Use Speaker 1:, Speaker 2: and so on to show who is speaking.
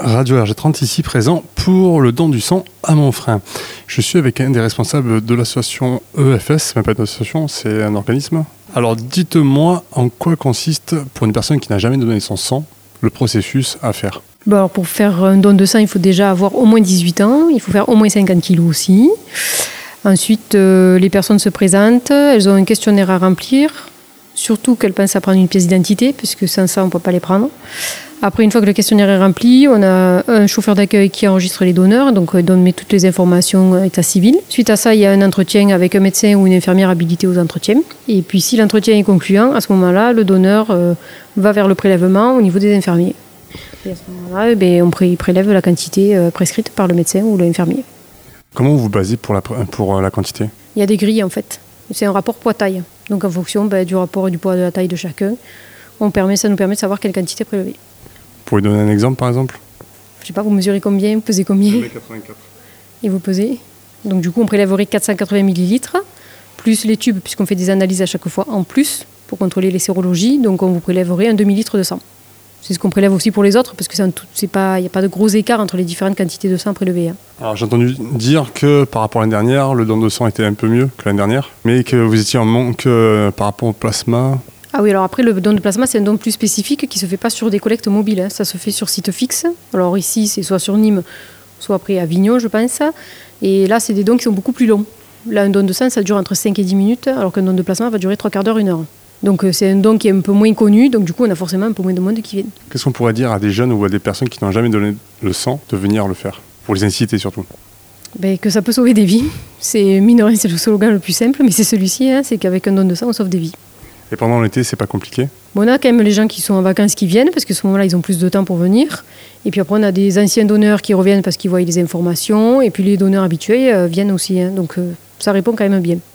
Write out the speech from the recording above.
Speaker 1: Radio RG30 ici présent pour le don du sang à Monfrein. Je suis avec un des responsables de l'association EFS, c'est même pas une association, c'est un organisme. Alors dites-moi en quoi consiste, pour une personne qui n'a jamais donné son sang, le processus à faire.
Speaker 2: Bon, alors pour faire un don de sang, il faut déjà avoir au moins 18 ans, il faut faire au moins 50 kilos aussi. Ensuite, les personnes se présentent, elles ont un questionnaire à remplir, surtout qu'elles pensent à prendre une pièce d'identité, puisque sans ça, on ne peut pas les prendre. Après, une fois que le questionnaire est rempli, on a un chauffeur d'accueil qui enregistre les donneurs, donc on met toutes les informations état civil. Suite à ça, il y a un entretien avec un médecin ou une infirmière habilitée aux entretiens. Et puis, si l'entretien est concluant, à ce moment-là, le donneur va vers le prélèvement au niveau des infirmiers. Et à ce moment-là, on prélève la quantité prescrite par le médecin ou l'infirmier.
Speaker 1: Comment vous vous basez pour la quantité ?
Speaker 2: Il y a des grilles, en fait. C'est un rapport poids-taille. Donc, en fonction du rapport et du poids de la taille de chacun, ça nous permet de savoir quelle quantité prélever.
Speaker 1: Vous pouvez donner un exemple, par exemple ?
Speaker 2: Je sais pas, vous mesurez combien, vous pesez combien ?
Speaker 1: 1,84 m.
Speaker 2: Et vous pesez ? Donc du coup, on prélèverait 480 ml, plus les tubes, puisqu'on fait des analyses à chaque fois en plus, pour contrôler les sérologies. Donc on vous prélèverait un demi-litre de sang. C'est ce qu'on prélève aussi pour les autres, parce que il n'y a pas de gros écart entre les différentes quantités de sang prélevées.
Speaker 1: Alors j'ai entendu dire que par rapport à l'année dernière, le don de sang était un peu mieux que l'année dernière, mais que vous étiez en manque par rapport au plasma.
Speaker 2: Ah oui, alors après, le don de plasma, c'est un don plus spécifique qui ne se fait pas sur des collectes mobiles. Ça se fait sur site fixe. Alors ici, c'est soit sur Nîmes, soit après à Avignon, je pense. Et là, c'est des dons qui sont beaucoup plus longs. Là, un don de sang, ça dure entre 5 et 10 minutes, alors qu'un don de plasma va durer 3/4 d'heure, 1 heure. Donc c'est un don qui est un peu moins connu, donc du coup, on a forcément un peu moins de monde qui vient.
Speaker 1: Qu'est-ce qu'on pourrait dire à des jeunes ou à des personnes qui n'ont jamais donné le sang de venir le faire ? Pour les inciter surtout.
Speaker 2: Que ça peut sauver des vies. C'est mine de rien, c'est le slogan le plus simple, mais c'est celui-ci, c'est qu'avec un don de sang, on sauve des vies.
Speaker 1: Et pendant l'été, c'est pas compliqué ?
Speaker 2: On a quand même les gens qui sont en vacances qui viennent, parce qu'à ce moment-là, ils ont plus de temps pour venir. Et puis après, on a des anciens donneurs qui reviennent parce qu'ils voient les informations. Et puis les donneurs habitués viennent aussi. Donc ça répond quand même bien.